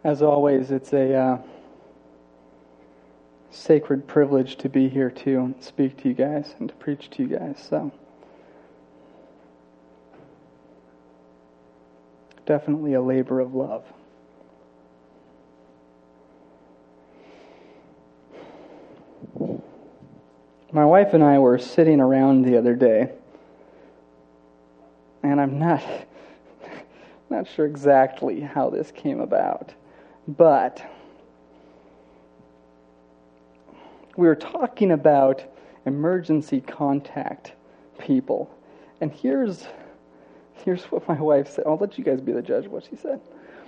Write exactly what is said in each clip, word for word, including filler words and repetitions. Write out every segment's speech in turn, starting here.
As always, it's a uh, sacred privilege to be here to speak to you guys and to preach to you guys. So, definitely a labor of love. My wife and I were sitting around the other day, and I'm not not sure exactly how this came about, but we were talking about emergency contact people, and here's here's what my wife said. I'll let you guys be the judge of what she said.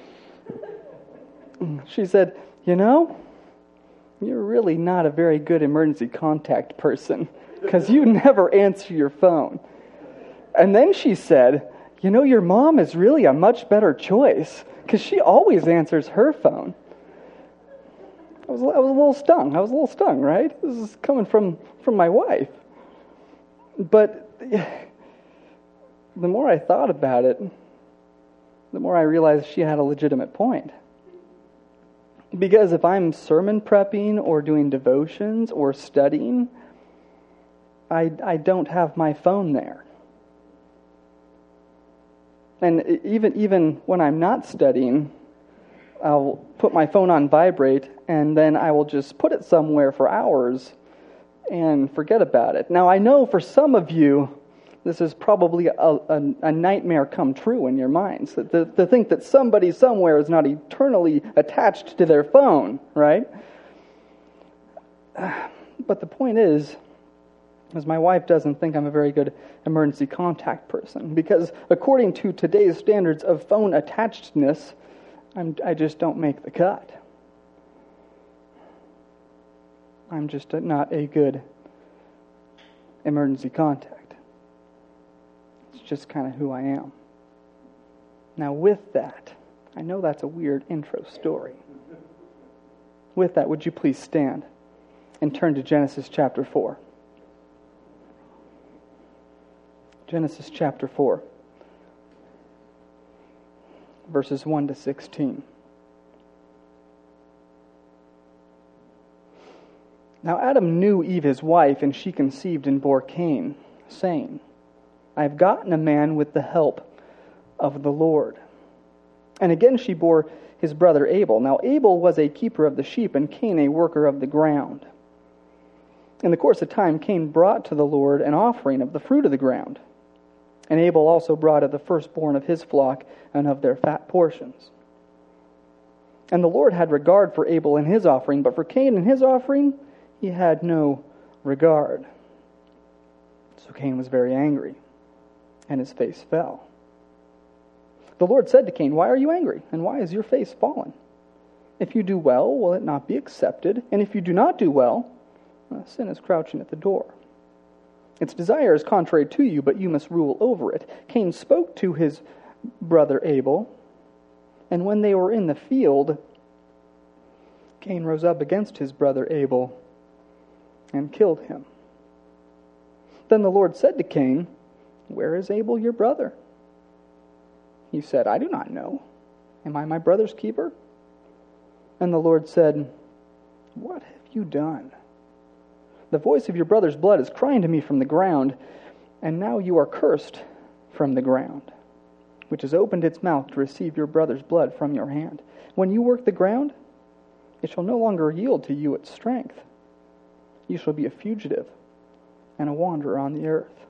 She said, "You know, you're really not a very good emergency contact person because you never answer your phone." And then she said, "You know, your mom is really a much better choice because she always answers her phone." I was, I was a little stung. I was a little stung, right? This is coming from, from my wife. But the more I thought about it, the more I realized she had a legitimate point. Because if I'm sermon prepping or doing devotions or studying, I, I don't have my phone there. And even even when I'm not studying, I'll put my phone on vibrate, and then I will just put it somewhere for hours and forget about it. Now, I know for some of you, this is probably a, a, a nightmare come true in your minds, that to, to think that somebody somewhere is not eternally attached to their phone, right? But the point is, is my wife doesn't think I'm a very good emergency contact person, because according to today's standards of phone attachedness, I'm, I just don't make the cut. I'm just not a good emergency contact. It's just kind of who I am. Now with that, I know that's a weird intro story. With that, would you please stand and turn to Genesis chapter four. Genesis chapter four, verses one to sixteen. Now Adam knew Eve his wife, and she conceived and bore Cain, saying, "I have gotten a man with the help of the Lord." And again she bore his brother Abel. Now Abel was a keeper of the sheep, and Cain a worker of the ground. In the course of time, Cain brought to the Lord an offering of the fruit of the ground. And Abel also brought of the firstborn of his flock and of their fat portions. And the Lord had regard for Abel and his offering, but for Cain and his offering he had no regard. So Cain was very angry, and his face fell. The Lord said to Cain, "Why are you angry, and why is your face fallen? If you do well, will it not be accepted? And if you do not do well, sin is crouching at the door. Its desire is contrary to you, but you must rule over it." Cain spoke to his brother Abel, and when they were in the field, Cain rose up against his brother Abel and killed him. Then the Lord said to Cain, "Where is Abel your brother?" He said, "I do not know. Am I my brother's keeper?" And the Lord said, "What have you done? The voice of your brother's blood is crying to me from the ground, and now you are cursed from the ground, which has opened its mouth to receive your brother's blood from your hand. When you work the ground, it shall no longer yield to you its strength. You shall be a fugitive and a wanderer on the earth."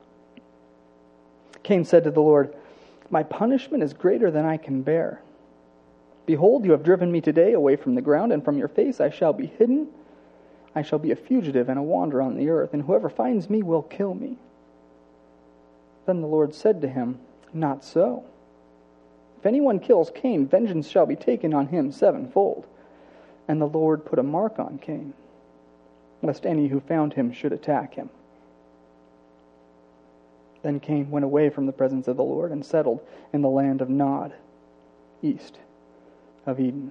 Cain said to the Lord, "My punishment is greater than I can bear. Behold, you have driven me today away from the ground, and from your face I shall be hidden. I shall be a fugitive and a wanderer on the earth, and whoever finds me will kill me." Then the Lord said to him, "Not so. If anyone kills Cain, vengeance shall be taken on him sevenfold." And the Lord put a mark on Cain, lest any who found him should attack him. Then Cain went away from the presence of the Lord and settled in the land of Nod, east of Eden.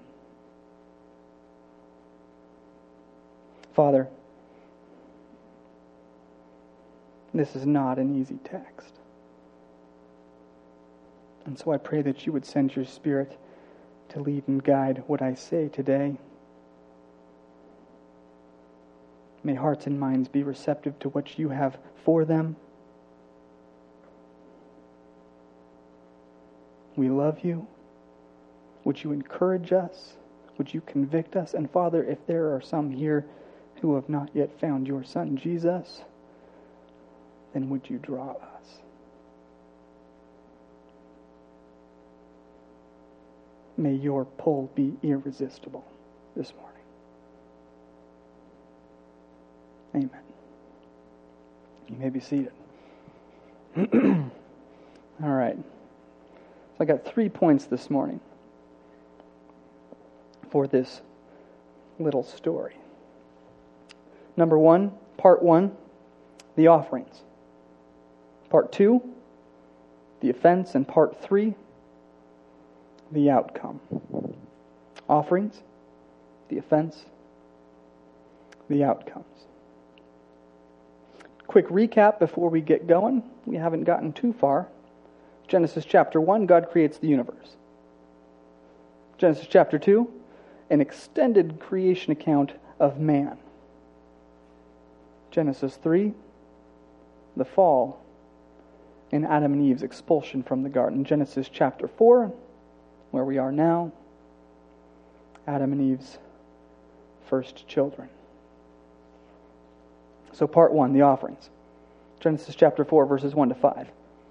Father, this is not an easy text. And so I pray that you would send your Spirit to lead and guide what I say today. May hearts and minds be receptive to what you have for them. We love you. Would you encourage us? Would you convict us? And Father, if there are some here who have not yet found your Son, Jesus, then would you draw us? May your pull be irresistible this morning. Amen. You may be seated. All right. So I got three points this morning for this little story. Number one, part one, the offerings. Part two, the offense. And part three, the outcome. Offerings, the offense, the outcomes. Quick recap before we get going. We haven't gotten too far. Genesis chapter one, God creates the universe. Genesis chapter two, an extended creation account of man. Genesis three, the fall and Adam and Eve's expulsion from the garden. Genesis chapter four, where we are now, Adam and Eve's first children. So part one, the offerings. Genesis chapter four, verses one to five.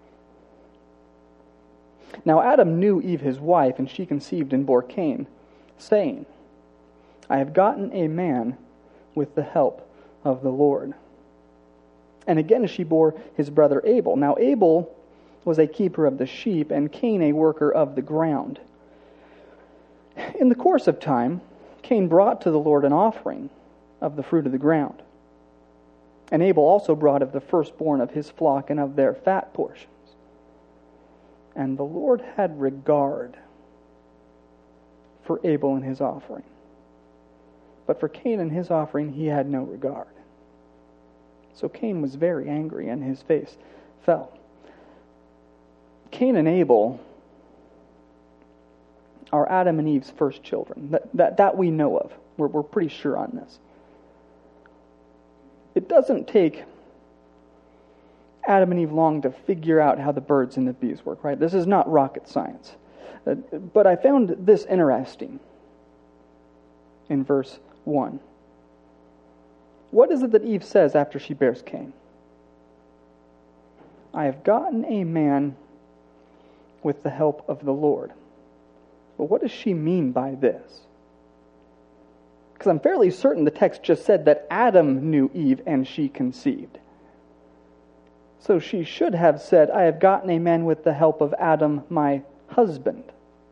Now Adam knew Eve his wife, and she conceived and bore Cain, saying, I have gotten a man with the help of the Lord. And again she bore his brother Abel. Now Abel was a keeper of the sheep, and Cain a worker of the ground. In the course of time, Cain brought to the Lord an offering of the fruit of the ground. And Abel also brought of the firstborn of his flock and of their fat portions. And the Lord had regard for Abel and his offering. But for Cain and his offering he had no regard. So Cain was very angry, and his face fell. Cain and Abel are Adam and Eve's first children. That, that, that we know of. We're, we're pretty sure on this. It doesn't take Adam and Eve long to figure out how the birds and the bees work, right? This is not rocket science. Uh, but I found this interesting in verse one. What is it that Eve says after she bears Cain? I have gotten a man with the help of the Lord. But what does she mean by this? Because I'm fairly certain the text just said that Adam knew Eve and she conceived. So she should have said, I have gotten a man with the help of Adam, my husband.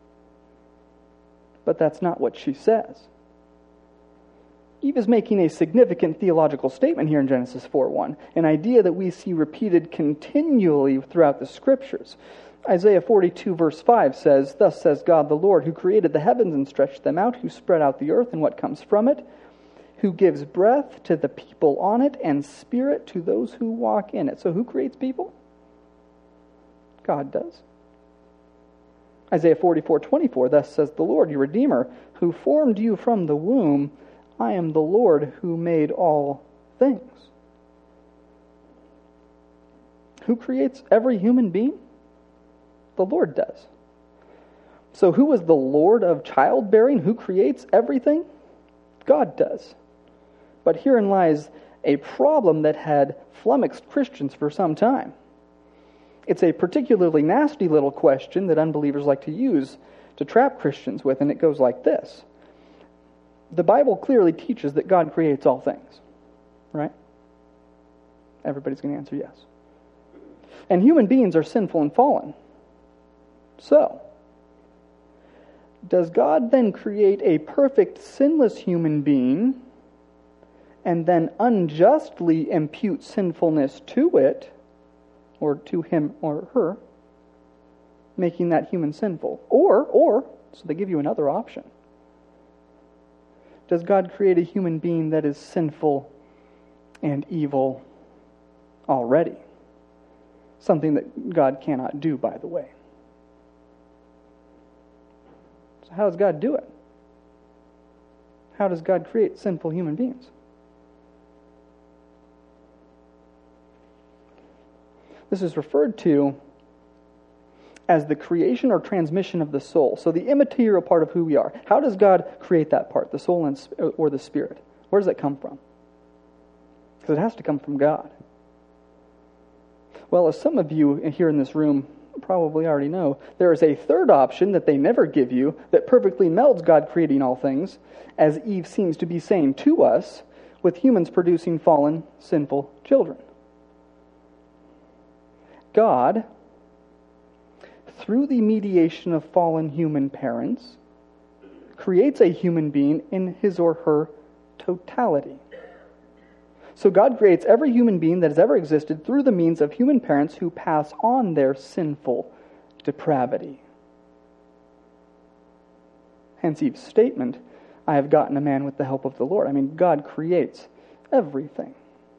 But that's not what she says. Eve is making a significant theological statement here in Genesis four one, an idea that we see repeated continually throughout the Scriptures. Isaiah forty-two verse five says, Thus says God the Lord, who created the heavens and stretched them out, who spread out the earth and what comes from it, who gives breath to the people on it and spirit to those who walk in it. So who creates people? God does. Isaiah forty-four twenty-four, Thus says the Lord, your Redeemer, who formed you from the womb. I am the Lord who made all things. Who creates every human being? The Lord does. So who is the Lord of childbearing? Who creates everything? God does. But herein lies a problem that had flummoxed Christians for some time. It's a particularly nasty little question that unbelievers like to use to trap Christians with, and it goes like this. The Bible clearly teaches that God creates all things, right? Everybody's going to answer yes. And human beings are sinful and fallen. So, does God then create a perfect, sinless human being and then unjustly impute sinfulness to it, or to him or her, making that human sinful? Or, or, so they give you another option. Does God create a human being that is sinful and evil already? Something that God cannot do, by the way. So how does God do it? How does God create sinful human beings? This is referred to as the creation or transmission of the soul. So the immaterial part of who we are. How does God create that part, the soul and, or the spirit? Where does that come from? Because it has to come from God. Well, as some of you here in this room probably already know, there is a third option that they never give you that perfectly melds God creating all things, as Eve seems to be saying to us, with humans producing fallen, sinful children. God, through the mediation of fallen human parents, creates a human being in his or her totality. So God creates every human being that has ever existed through the means of human parents who pass on their sinful depravity. Hence Eve's statement, I have gotten a man with the help of the Lord. I mean, God creates everything.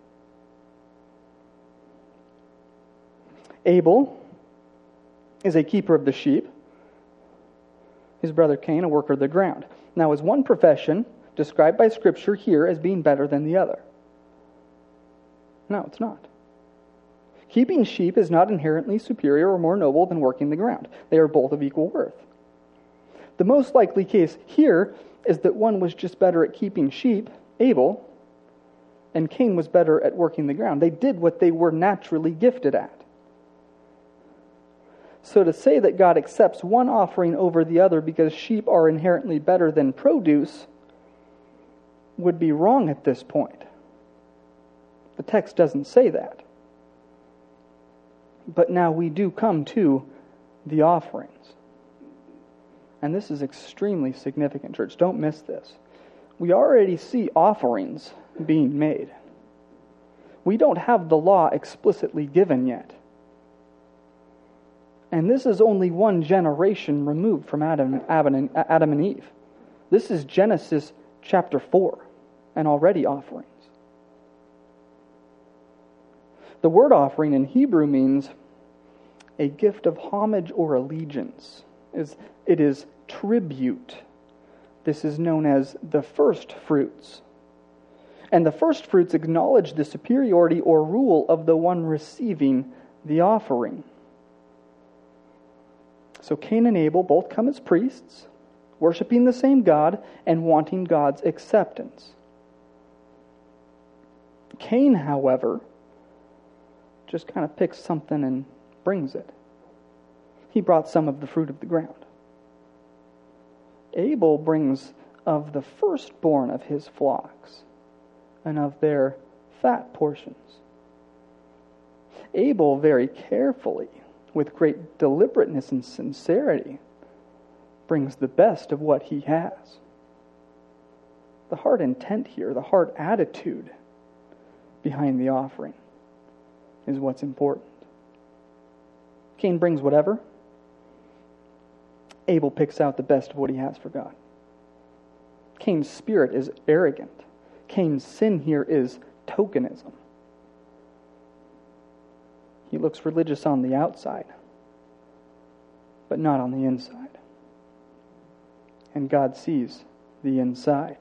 Abel is a keeper of the sheep. His brother Cain, a worker of the ground. Now, is one profession described by Scripture here as being better than the other? No, it's not. Keeping sheep is not inherently superior or more noble than working the ground. They are both of equal worth. The most likely case here is that one was just better at keeping sheep, Abel, and Cain was better at working the ground. They did what they were naturally gifted at. So to say that God accepts one offering over the other because sheep are inherently better than produce would be wrong at this point. The text doesn't say that. But now we do come to the offerings. And this is extremely significant, church. Don't miss this. We already see offerings being made. We don't have the law explicitly given yet. And this is only one generation removed from Adam, Adam, and, Adam and Eve. This is Genesis chapter four, and already offerings. The word offering in Hebrew means a gift of homage or allegiance. It is tribute. This is known as the first fruits. And the first fruits acknowledge the superiority or rule of the one receiving the offering. So Cain and Abel both come as priests, worshiping the same God and wanting God's acceptance. Cain, however, just kind of picks something and brings it. He brought some of the fruit of the ground. Abel brings of the firstborn of his flocks and of their fat portions. Abel very carefully, with great deliberateness and sincerity, brings the best of what he has. The heart intent here, the heart attitude behind the offering is what's important. Cain brings whatever. Abel picks out the best of what he has for God. Cain's spirit is arrogant. Cain's sin here is tokenism. He looks religious on the outside, but not on the inside. And God sees the inside.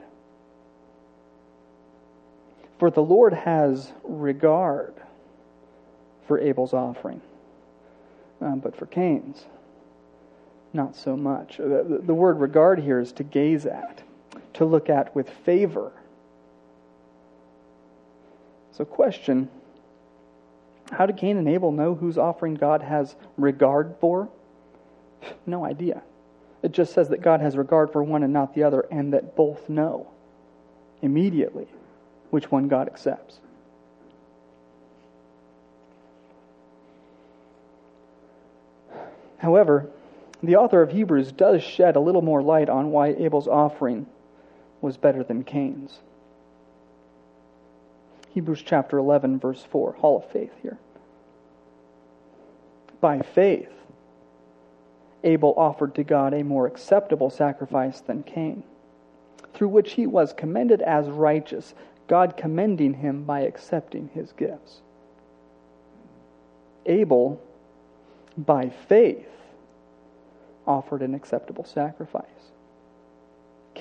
For the Lord has regard for Abel's offering, um, but for Cain's, not so much. The, the word regard here is to gaze at, to look at with favor. So question, how did Cain and Abel know whose offering God has regard for? No idea. It just says that God has regard for one and not the other, and that both know immediately which one God accepts. However, the author of Hebrews does shed a little more light on why Abel's offering was better than Cain's. Hebrews chapter eleven, verse four, Hall of Faith here. By faith, Abel offered to God a more acceptable sacrifice than Cain, through which he was commended as righteous, God commending him by accepting his gifts. Abel, by faith, offered an acceptable sacrifice.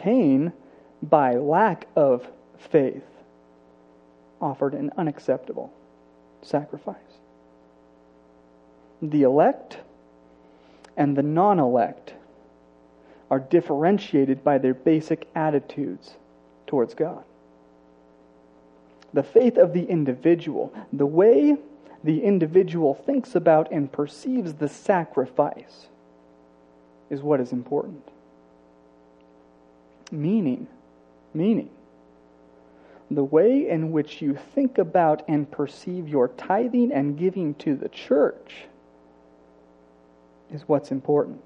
Cain, by lack of faith, offered an unacceptable sacrifice. The elect and the non-elect are differentiated by their basic attitudes towards God. The faith of the individual, the way the individual thinks about and perceives the sacrifice, is what is important. Meaning, meaning, the way in which you think about and perceive your tithing and giving to the church is what's important.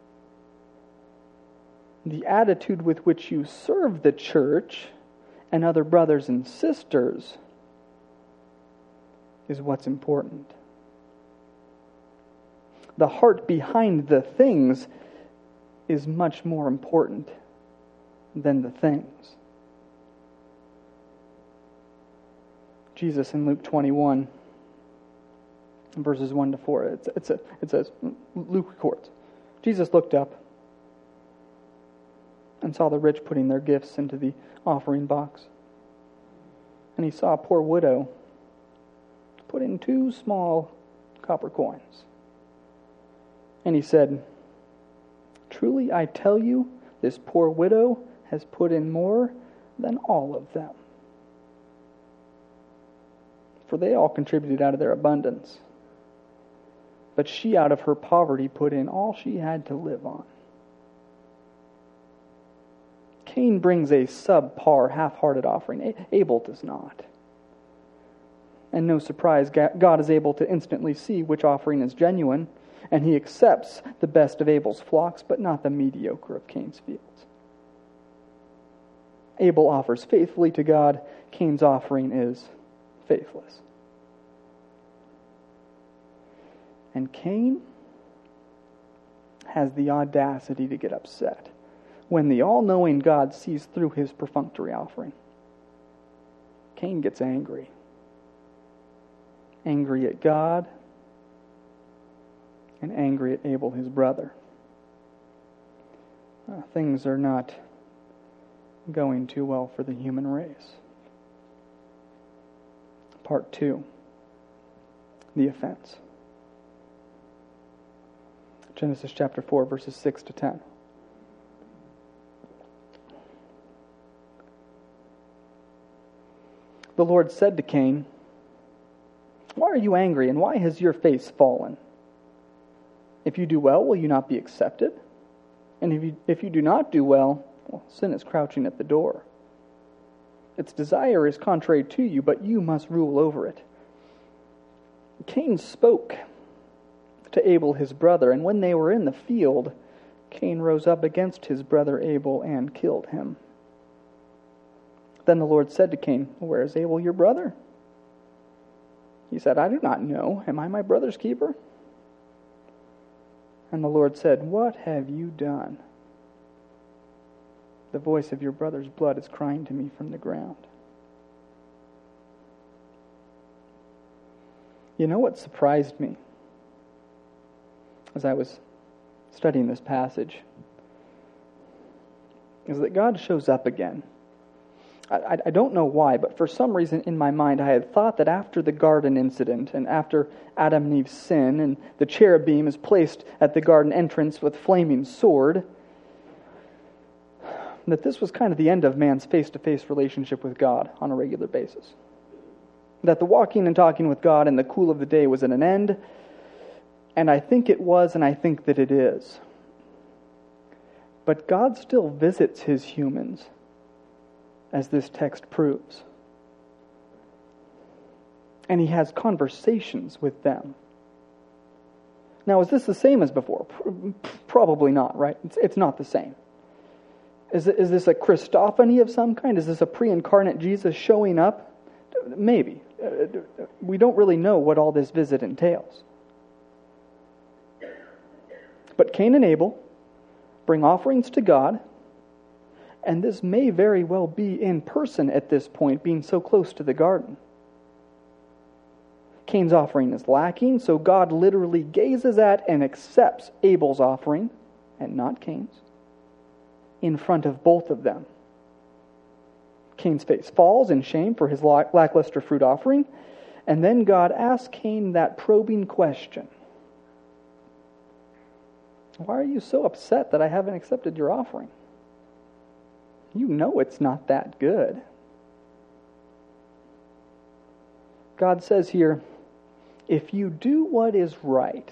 The attitude with which you serve the church and other brothers and sisters is what's important. The heart behind the things is much more important than the things. Jesus in Luke twenty-one, verses one to four, it's, it's a, it says, Luke records, Jesus looked up and saw the rich putting their gifts into the offering box. And he saw a poor widow put in two small copper coins. And he said, "Truly I tell you, this poor widow has put in more than all of them. For they all contributed out of their abundance. But she out of her poverty put in all she had to live on." Cain brings a subpar, half-hearted offering. Abel does not. And no surprise, God is able to instantly see which offering is genuine, and he accepts the best of Abel's flocks, but not the mediocre of Cain's fields. Abel offers faithfully to God. Cain's offering is faithless. And Cain has the audacity to get upset when the all-knowing God sees through his perfunctory offering. Cain gets angry. Angry at God and angry at Abel, his brother. Uh, things are not going too well for the human race. Part two, the offense. Genesis chapter four, verses six to ten. The Lord said to Cain, "Why are you angry, and why has your face fallen? If you do well, will you not be accepted? And if you, if you do not do well, well, sin is crouching at the door. Its desire is contrary to you, but you must rule over it." Cain spoke to Abel his brother, and when they were in the field, Cain rose up against his brother Abel and killed him. Then the Lord said to Cain, "Where is Abel your brother?" He said, "I do not know. Am I my brother's keeper?" And the Lord said, "What have you done? The voice of your brother's blood is crying to me from the ground." You know what surprised me as I was studying this passage is that God shows up again. I, I don't know why, but for some reason in my mind I had thought that after the garden incident and after Adam and Eve's sin and the cherubim is placed at the garden entrance with flaming sword, that this was kind of the end of man's face-to-face relationship with God on a regular basis. That the walking and talking with God in the cool of the day was at an end, and I think it was, and I think that it is. But God still visits his humans, as this text proves. And he has conversations with them. Now, is this the same as before? Probably not, right? It's, it's not the same. Is, it, is this a Christophany of some kind? Is this a pre-incarnate Jesus showing up? Maybe. We don't really know what all this visit entails. But Cain and Abel bring offerings to God, and this may very well be in person at this point, being so close to the garden. Cain's offering is lacking, so God literally gazes at and accepts Abel's offering, and not Cain's. in front of both of them. Cain's face falls in shame for his lackluster fruit offering, and then God asks Cain that probing question. Why are you so upset that I haven't accepted your offering? You know it's not that good. God says here, if you do what is right,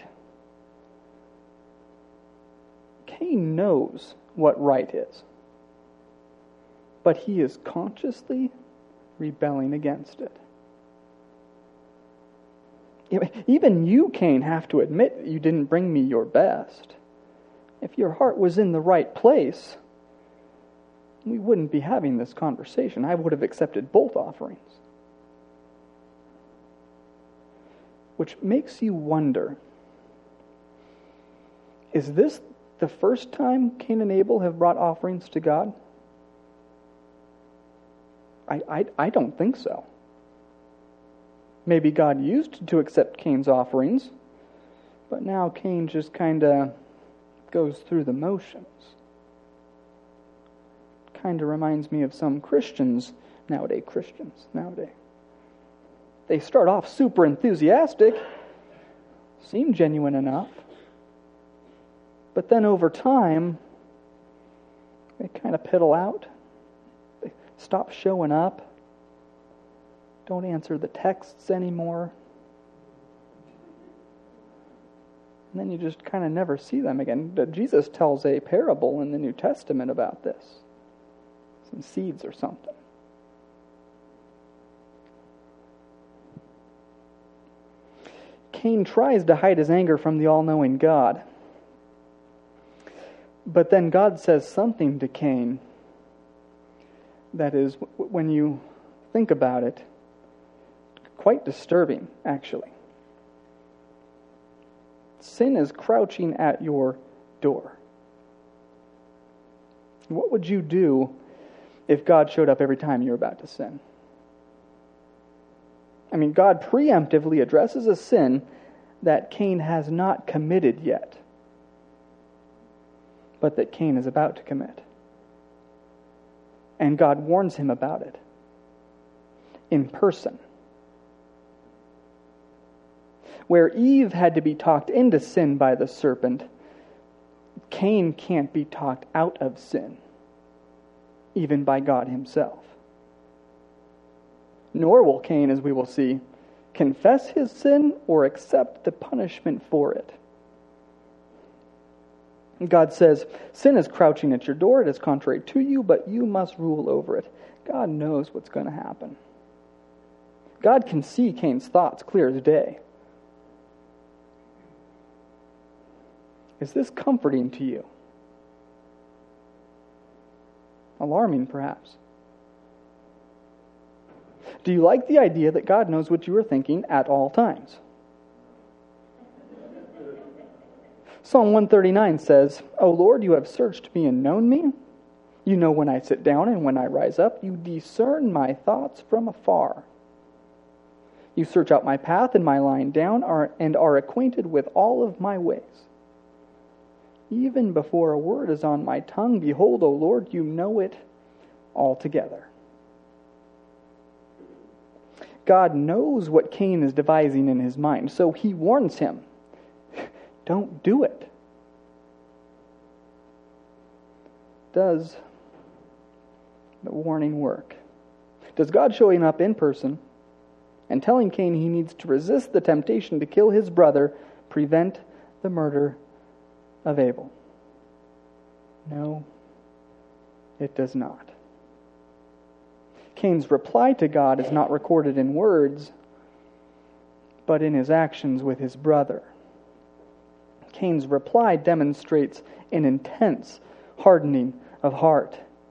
Cain knows what right is, but he is consciously rebelling against it. Even you, Cain, have to admit you didn't bring me your best. If your heart was in the right place, we wouldn't be having this conversation. I would have accepted both offerings. Which makes you wonder, is this the first time Cain and Abel have brought offerings to God? I, I, I don't think so. Maybe God used to accept Cain's offerings, but now Cain just kind of goes through the motions. Kind of reminds me of some Christians nowadays, Christians nowadays. They start off super enthusiastic, seem genuine enough, but then over time, they kind of piddle out. They stop showing up, don't answer the texts anymore. And then you just kind of never see them again. Jesus tells a parable in the New Testament about this. Some seeds or something. Cain tries to hide his anger from the all-knowing God. But then God says something to Cain that is, when you think about it, quite disturbing, actually. Sin is crouching at your door. What would you do if God showed up every time you're about to sin? I mean, God preemptively addresses a sin that Cain has not committed yet, but that Cain is about to commit. And God warns him about it in person. Where Eve had to be talked into sin by the serpent, Cain can't be talked out of sin, even by God himself. Nor will Cain, as we will see, confess his sin or accept the punishment for it. God says, sin is crouching at your door, it is contrary to you, but you must rule over it. God knows what's going to happen. God can see Cain's thoughts clear as day. Is this comforting to you? Alarming, perhaps. Do you like the idea that God knows what you are thinking at all times? Psalm one thirty-nine says, O Lord, you have searched me and known me. You know when I sit down and when I rise up. You discern my thoughts from afar. You search out my path and my lying down are, and are acquainted with all of my ways. Even before a word is on my tongue, behold, O Lord, you know it altogether. God knows what Cain is devising in his mind, so he warns him, don't do it. Does the warning work? Does God showing up in person and telling Cain he needs to resist the temptation to kill his brother prevent the murder of Abel? No, it does not. Cain's reply to God is not recorded in words, but in his actions with his brother. Cain's reply demonstrates an intense hardening of heart.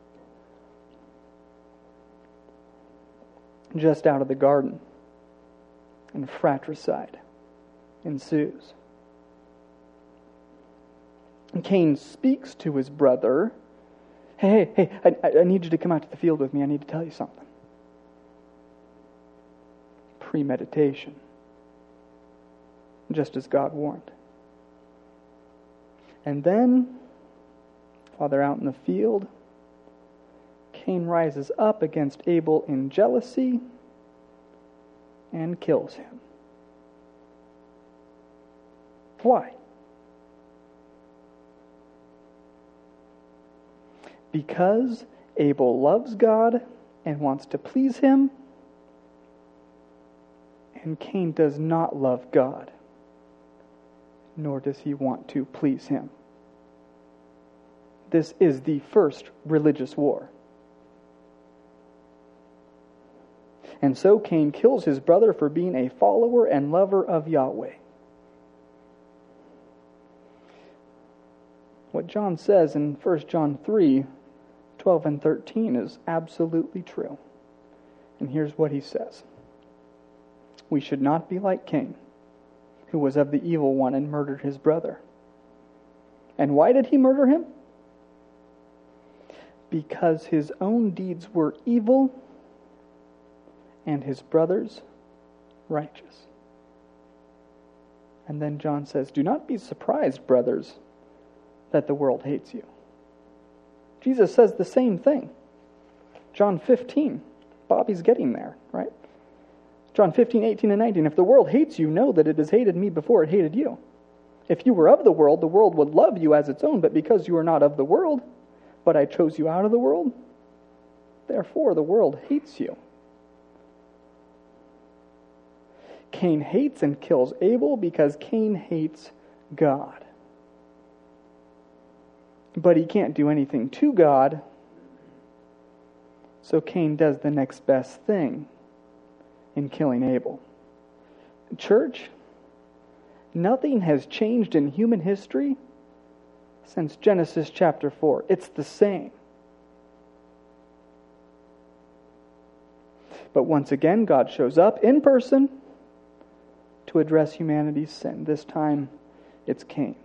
Just out of the garden, and fratricide ensues. And Cain speaks to his brother, Hey, hey, hey, I, I need you to come out to the field with me. I need to tell you something. Premeditation. Just as God warned. And then, While they're out in the field, Cain rises up against Abel in jealousy and kills him. Why? Because Abel loves God and wants to please him, and Cain does not love God, nor does he want to please him. This is the first religious war. And so Cain kills his brother for being a follower and lover of Yahweh. What John says in First John three, twelve and thirteen is absolutely true. And here's what he says. We should not be like Cain, who was of the evil one and murdered his brother. And why did he murder him? Because his own deeds were evil and his brother's righteous. And then John says, do not be surprised, brothers, that the world hates you. Jesus says the same thing. John fifteen. Bobby's getting there, right? John fifteen, eighteen, and nineteen. If the world hates you, know that it has hated me before it hated you. If you were of the world, the world would love you as its own, but because you are not of the world, but I chose you out of the world, therefore the world hates you. Cain hates and kills Abel because Cain hates God. But he can't do anything to God, so Cain does the next best thing in killing Abel. Church, nothing has changed in human history since Genesis chapter four. It's the same. But once again, God shows up in person to address humanity's sin. This time, it's Cain's.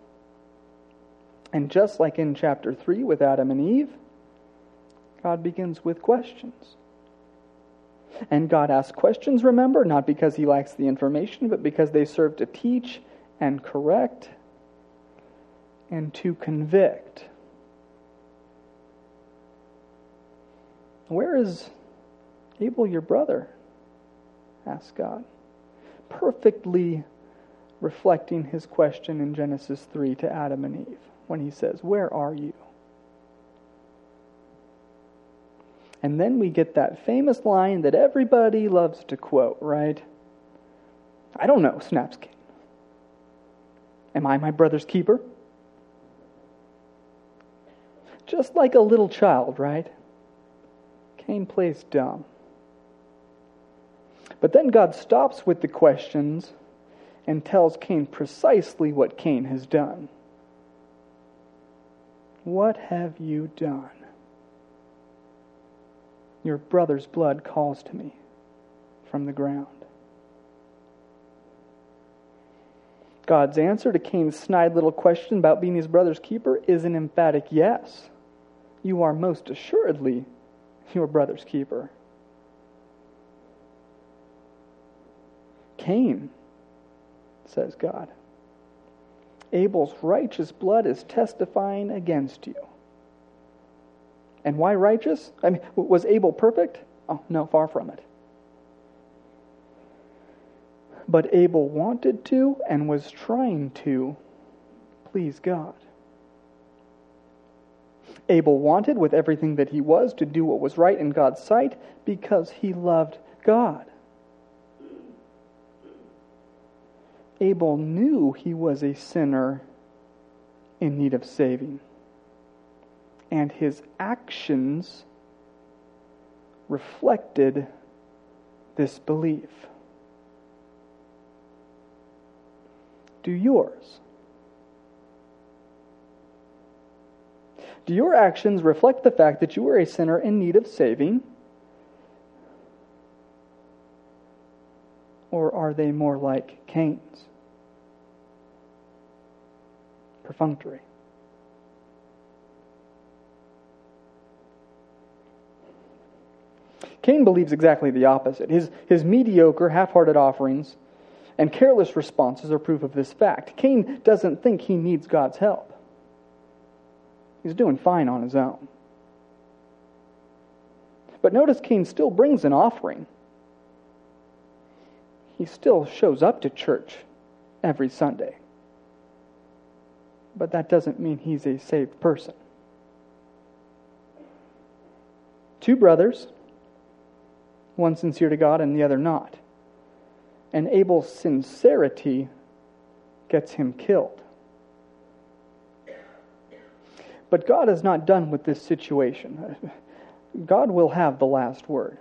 And just like in chapter three with Adam and Eve, God begins with questions. And God asks questions, remember, not because he lacks the information, but because they serve to teach and correct and to convict. Where is Abel, your brother? Asks God. Perfectly reflecting his question in Genesis three to Adam and Eve when he says, where are you? And then we get that famous line that everybody loves to quote, right? I don't know, snaps Cain. Am I my brother's keeper? Just like a little child, right? Cain plays dumb. But then God stops with the questions and tells Cain precisely what Cain has done. What have you done? Your brother's blood calls to me from the ground. God's answer to Cain's snide little question about being his brother's keeper is an emphatic yes. You are most assuredly your brother's keeper. Cain, says God, Abel's righteous blood is testifying against you. And why righteous? I mean, was Abel perfect? Oh, no, far from it. But Abel wanted to and was trying to please God. Abel wanted, with everything that he was, to do what was right in God's sight because he loved God. Abel knew he was a sinner in need of saving. And his actions reflected this belief. Do yours? Do your actions reflect the fact that you are a sinner in need of saving? Or are they more like Cain's? Perfunctory. Cain believes exactly the opposite. His, his mediocre, half-hearted offerings and careless responses are proof of this fact. Cain doesn't think he needs God's help. He's doing fine on his own. But notice Cain still brings an offering. He still shows up to church every Sunday. But that doesn't mean he's a saved person. Two brothers, one sincere to God and the other not. And Abel's sincerity gets him killed. But God is not done with this situation. God will have the last word.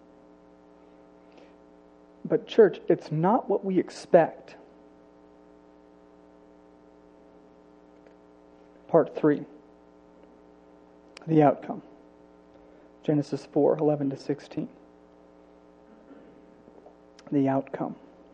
But church, it's not what we expect. Part three. The outcome. Genesis four, eleven to sixteen. The outcome.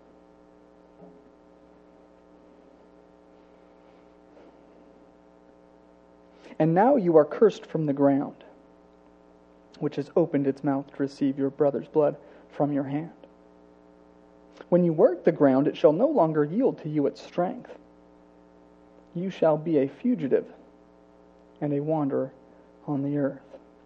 And now you are cursed from the ground, which has opened its mouth to receive your brother's blood from your hand. When you work the ground, it shall no longer yield to you its strength. You shall be a fugitive and a wanderer on the earth.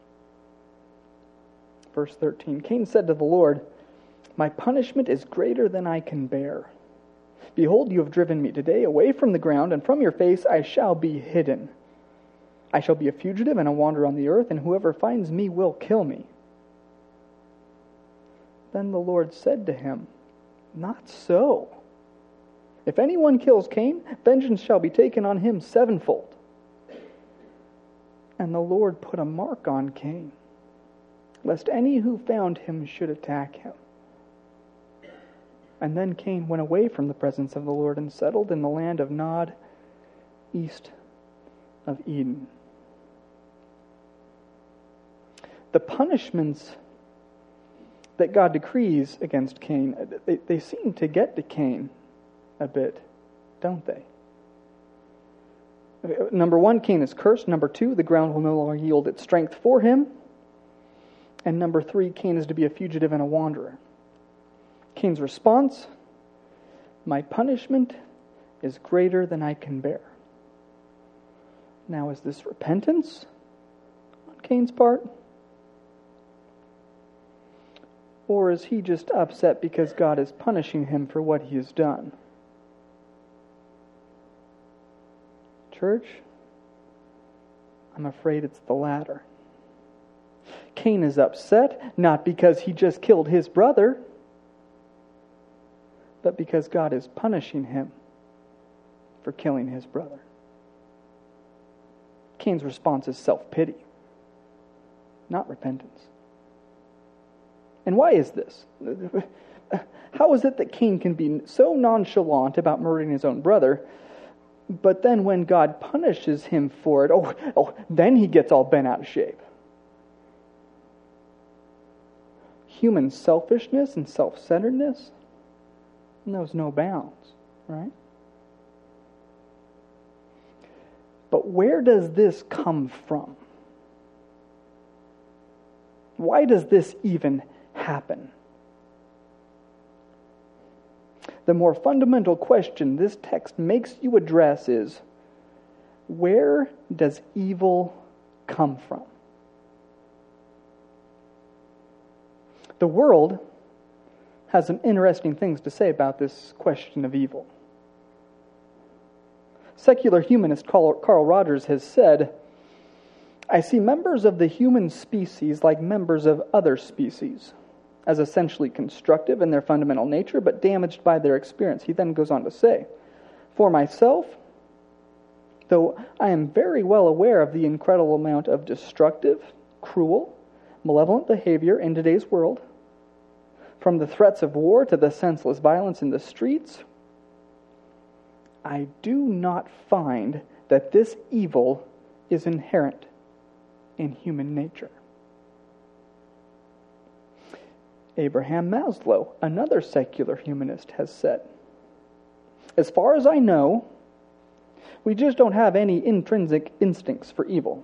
Verse thirteen, Cain said to the Lord, my punishment is greater than I can bear. Behold, you have driven me today away from the ground, and from your face I shall be hidden. I shall be a fugitive and a wanderer on the earth, and whoever finds me will kill me. Then the Lord said to him, not so. If anyone kills Cain, vengeance shall be taken on him sevenfold. And the Lord put a mark on Cain, lest any who found him should attack him. And then Cain went away from the presence of the Lord and settled in the land of Nod, east of Eden. The punishments that God decrees against Cain, they, they seem to get to Cain a bit, don't they? Number one, Cain is cursed. Number two, the ground will no longer yield its strength for him. And number three, Cain is to be a fugitive and a wanderer. Cain's response, my punishment is greater than I can bear. Now, is this repentance on Cain's part? Or is he just upset because God is punishing him for what he has done? Church, I'm afraid it's the latter. Cain is upset, not because he just killed his brother, but because God is punishing him for killing his brother. Cain's response is self-pity, not repentance. And why is this? How is it that Cain can be so nonchalant about murdering his own brother, but then when God punishes him for it, oh, oh, then he gets all bent out of shape? Human selfishness and self-centeredness knows no bounds, right? But where does this come from? Why does this even happen? The more fundamental question this text makes you address is, where does evil come from? The world has some interesting things to say about this question of evil. Secular humanist Carl Rogers has said, I see members of the human species like members of other species, as essentially constructive in their fundamental nature, but damaged by their experience. He then goes on to say, for myself, though I am very well aware of the incredible amount of destructive, cruel, malevolent behavior in today's world, from the threats of war to the senseless violence in the streets, I do not find that this evil is inherent in human nature. Abraham Maslow, another secular humanist, has said, as far as I know, we just don't have any intrinsic instincts for evil.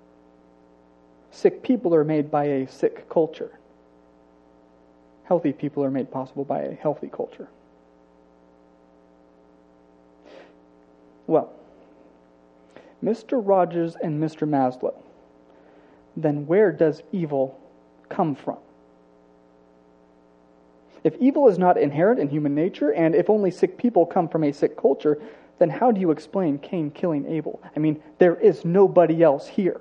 Sick people are made by a sick culture. Healthy people are made possible by a healthy culture. Well, Mister Rogers and Mister Maslow, then where does evil come from? If evil is not inherent in human nature, and if only sick people come from a sick culture, then how do you explain Cain killing Abel? I mean, there is nobody else here.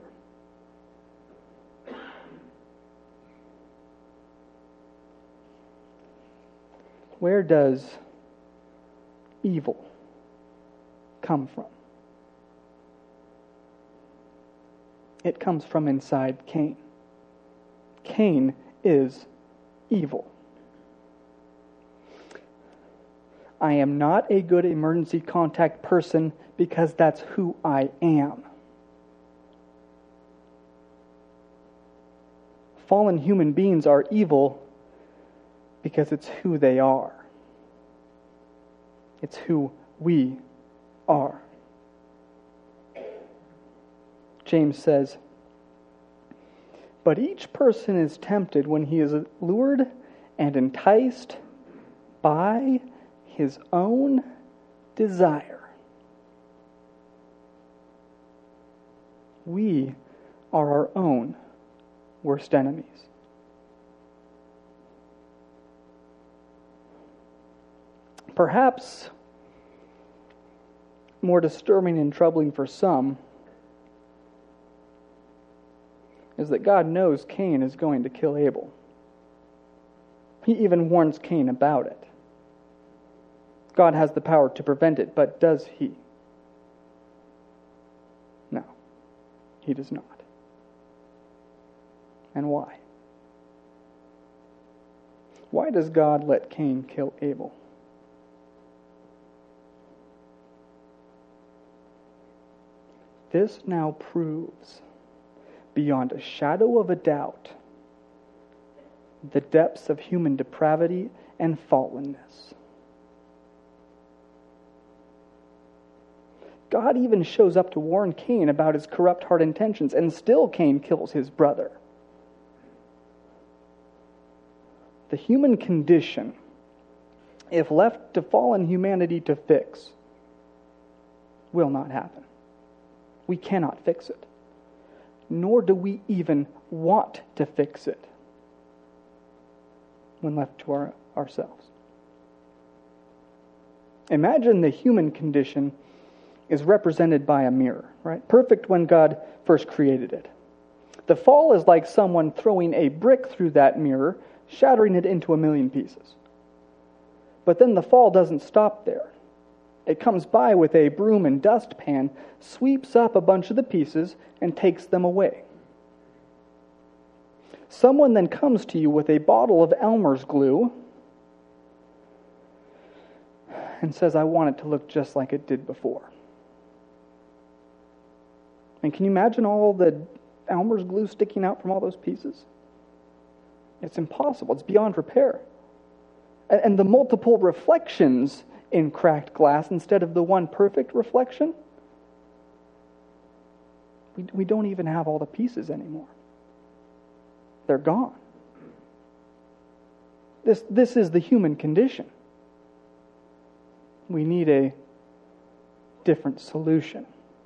Where does evil come from? It comes from inside Cain. Cain is evil. I am not a good emergency contact person because that's who I am. Fallen human beings are evil because it's who they are. It's who we are. James says, but each person is tempted when he is lured and enticed by his own desire. We are our own worst enemies. Perhaps more disturbing and troubling for some is that God knows Cain is going to kill Abel. He even warns Cain about it. God has the power to prevent it, but does he? No, he does not. And why? Why does God let Cain kill Abel? This now proves, beyond a shadow of a doubt, the depths of human depravity and fallenness. God even shows up to warn Cain about his corrupt heart intentions, and still Cain kills his brother. The human condition, if left to fallen humanity to fix, will not happen. We cannot fix it. Nor do we even want to fix it when left to our, ourselves. Imagine the human condition is represented by a mirror, right? Perfect when God first created it. The fall is like someone throwing a brick through that mirror, shattering it into a million pieces. But then the fall doesn't stop there. It comes by with a broom and dustpan, sweeps up a bunch of the pieces, and takes them away. Someone then comes to you with a bottle of Elmer's glue and says, I want it to look just like it did before. And can you imagine all the Elmer's glue sticking out from all those pieces? It's impossible. It's beyond repair. And, and the multiple reflections in cracked glass instead of the one perfect reflection, we, we don't even have all the pieces anymore. They're gone. This, this is the human condition. We need a different solution.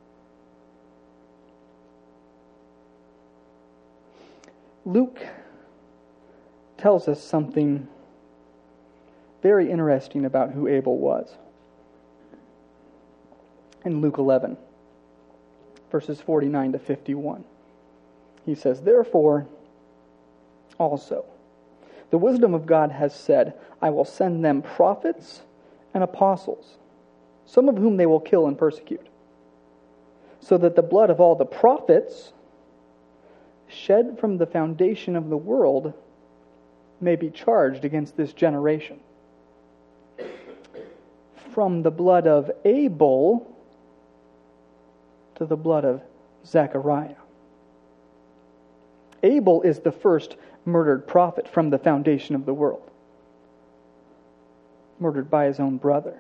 Luke tells us something very interesting about who Abel was. In Luke eleven, verses forty-nine to fifty-one, he says, therefore, also, the wisdom of God has said, I will send them prophets and apostles, some of whom they will kill and persecute, so that the blood of all the prophets shed from the foundation of the world may be charged against this generation. From the blood of Abel to the blood of Zechariah. Abel is the first murdered prophet from the foundation of the world. Murdered by his own brother.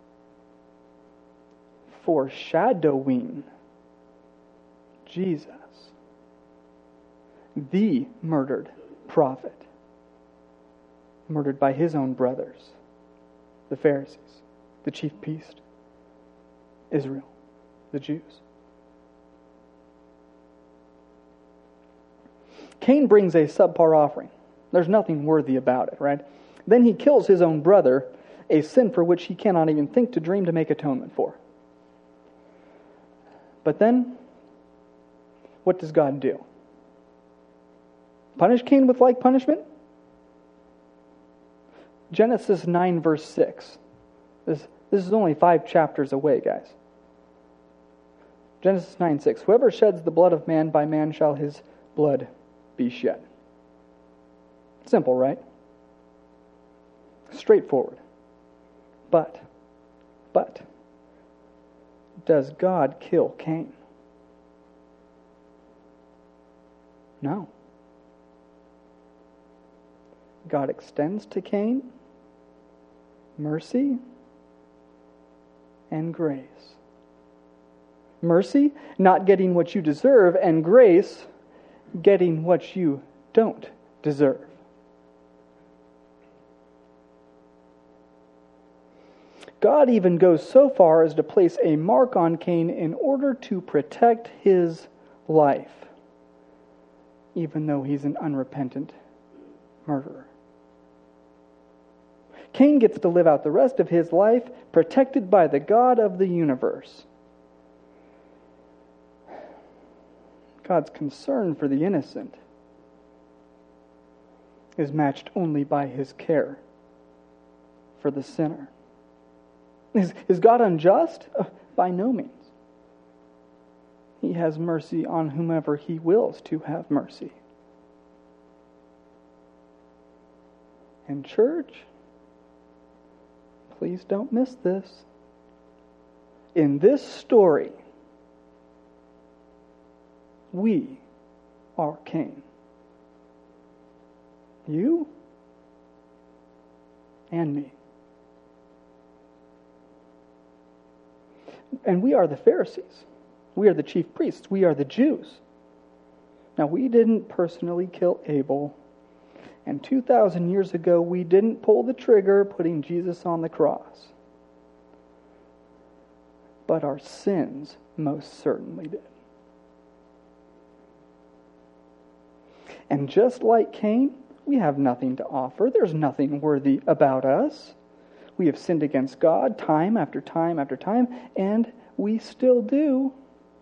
Foreshadowing Jesus, the murdered prophet. Murdered by his own brothers, the Pharisees, the chief priest, Israel, the Jews. Cain brings a subpar offering. There's nothing worthy about it, right? Then he kills his own brother, a sin for which he cannot even think to dream to make atonement for. But then, what does God do? Punish Cain with like punishment? Genesis nine, verse six. This, this is only five chapters away, guys. Genesis nine, six. Whoever sheds the blood of man, by man shall his blood be shed. Simple, right? Straightforward. But, but, does God kill Cain? No. God extends to Cain mercy and grace. Mercy, not getting what you deserve, and grace, getting what you don't deserve. God even goes so far as to place a mark on Cain in order to protect his life, even though he's an unrepentant murderer. Cain gets to live out the rest of his life protected by the God of the universe. God's concern for the innocent is matched only by his care for the sinner. Is, is God unjust? Uh, by no means. He has mercy on whomever he wills to have mercy. And church, please don't miss this. In this story, we are Cain. You and me. And we are the Pharisees. We are the chief priests. We are the Jews. Now, we didn't personally kill Abel. And two thousand years ago, we didn't pull the trigger putting Jesus on the cross. But our sins most certainly did. And just like Cain, we have nothing to offer. There's nothing worthy about us. We have sinned against God time after time after time, and we still do.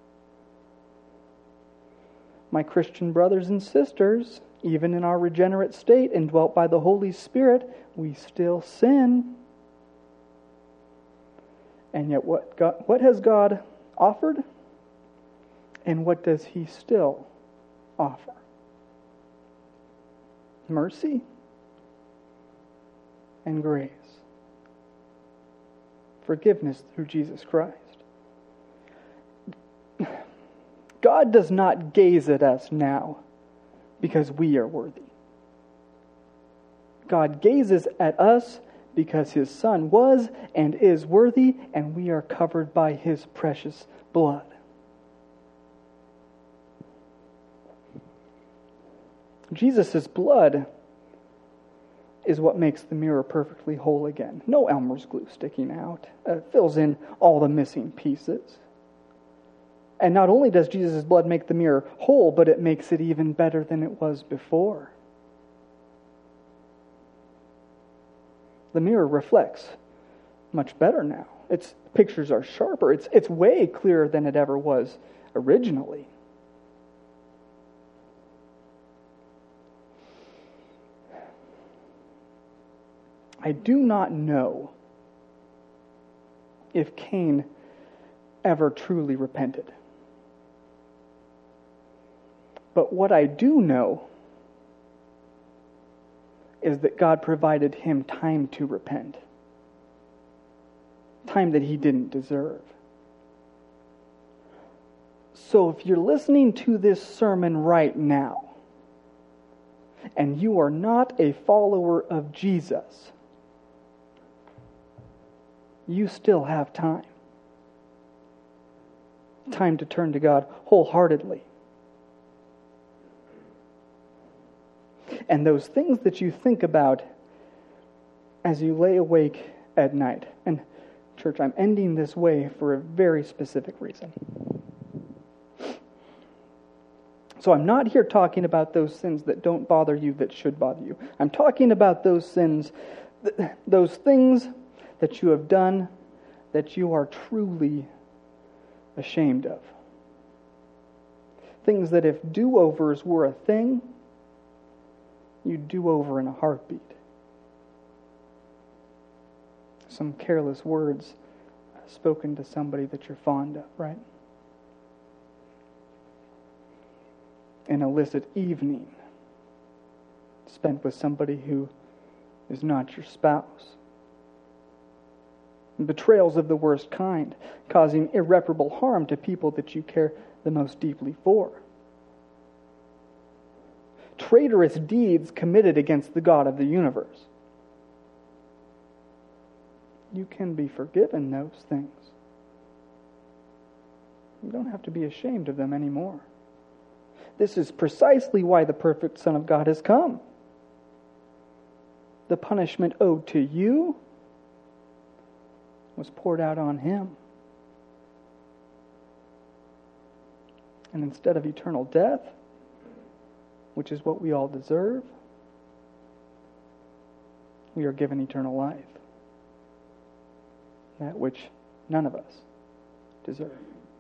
My Christian brothers and sisters, even in our regenerate state and dwelt by the Holy Spirit, we still sin. And yet what God, what has God offered? And what does He still offer? Mercy and grace. Forgiveness through Jesus Christ. God does not gaze at us now because we are worthy. God gazes at us because His Son was and is worthy, and we are covered by His precious blood. Jesus' blood is what makes the mirror perfectly whole again. No Elmer's glue sticking out. It fills in all the missing pieces. And not only does Jesus' blood make the mirror whole, but it makes it even better than it was before. The mirror reflects much better now. Its pictures are sharper. It's, it's way clearer than it ever was originally. I do not know if Cain ever truly repented. But what I do know is that God provided him time to repent. Time that he didn't deserve. So if you're listening to this sermon right now, and you are not a follower of Jesus, you still have time. Time to turn to God wholeheartedly. And those things that you think about as you lay awake at night. And church, I'm ending this way for a very specific reason. So I'm not here talking about those sins that don't bother you that should bother you. I'm talking about those sins, those things that you have done that you are truly ashamed of. Things that if do-overs were a thing, you'd do over in a heartbeat. Some careless words spoken to somebody that you're fond of, right? An illicit evening spent with somebody who is not your spouse. And betrayals of the worst kind, causing irreparable harm to people that you care the most deeply for. Traitorous deeds committed against the God of the universe. You can be forgiven those things. You don't have to be ashamed of them anymore. This is precisely why the perfect Son of God has come. The punishment owed to you was poured out on Him. And instead of eternal death, which is what we all deserve, we are given eternal life. That which none of us deserve.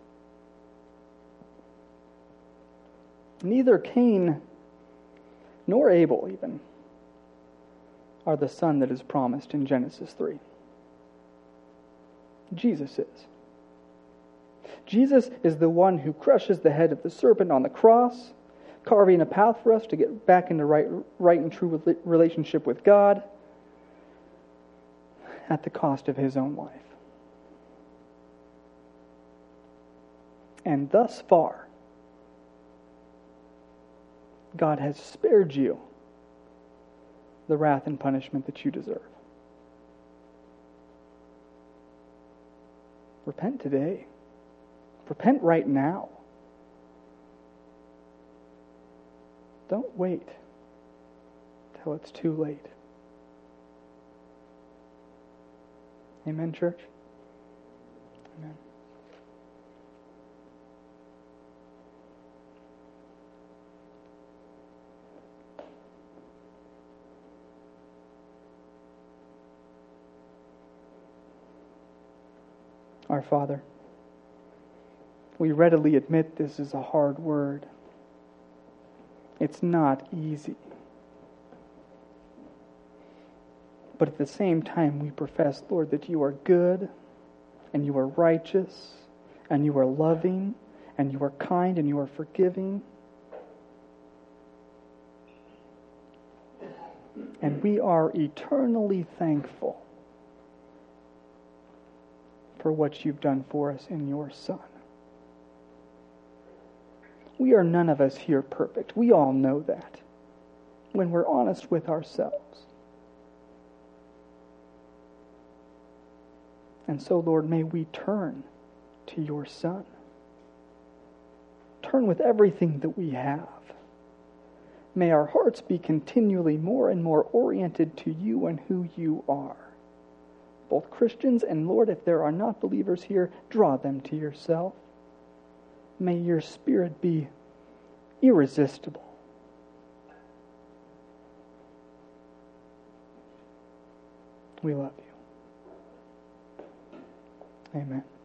Neither Cain nor Abel even are the son that is promised in Genesis three. Jesus is. Jesus is the one who crushes the head of the serpent on the cross, carving a path for us to get back into right, right and true relationship with God at the cost of His own life. And thus far, God has spared you the wrath and punishment that you deserve. Repent today. Repent right now. Don't wait till it's too late. Amen, church? Amen. Our Father, we readily admit this is a hard word. It's not easy. But at the same time, we profess, Lord, that you are good, and you are righteous, and you are loving, and you are kind, and you are forgiving. And we are eternally thankful for what you've done for us in your Son. We are none of us here perfect. We all know that when we're honest with ourselves. And so, Lord, may we turn to your Son. Turn with everything that we have. May our hearts be continually more and more oriented to you and who you are. Both Christians and, Lord, if there are not believers here, draw them to yourself. May your Spirit be irresistible. We love you. Amen.